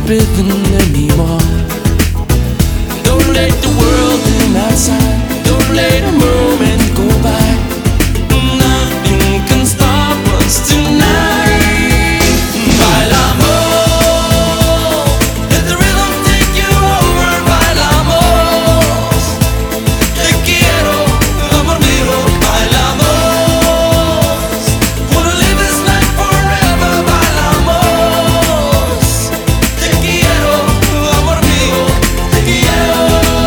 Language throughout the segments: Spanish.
breathing anymore. Don't let the world in outside. Don't let a moment go by. Nothing can stop us tonight. Bailamos, let the rhythm take you over. Bailamos, te quiero, amor mío. Bailamos, wanna live this life forever. Bailamos, te quiero, amor mío, te quiero.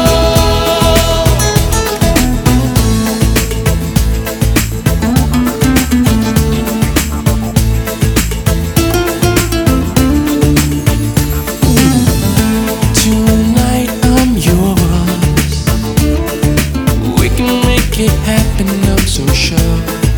Tonight I'm yours. We can make it happen, I'm so sure.